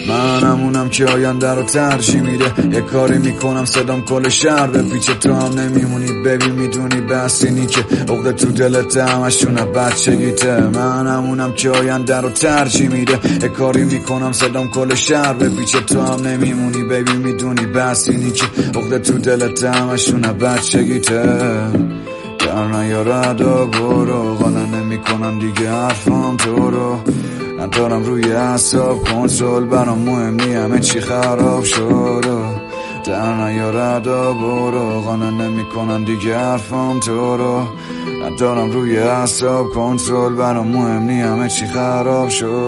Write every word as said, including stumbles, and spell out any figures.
منمونم که آینده رو ترجیح میده. یه کاری میکنم صدام کل شهر به پیچه، تو هم نمیمونی ببین میدونی بس اینی که عقده تو دلت همشونه بچگیته. منمونم که آینده رو ترجیح میده. یه کاری میکنم صدام کل شهر به پیچه، تو هم نمیمونی ببین میدونی بس اینی که عقده تو دلت همشونه بچگیته. در نیارد و برو غاله نمی کنم دیگه حرفام تو رو، ندارم روی اعصاب کنترل، برام مهم نی همه چی خراب شد. در نیارد و برو غاله نمی کنم دیگه حرفام تو رو، ندارم روی اعصاب کنترل، برام مهم نی همه چی خراب شد.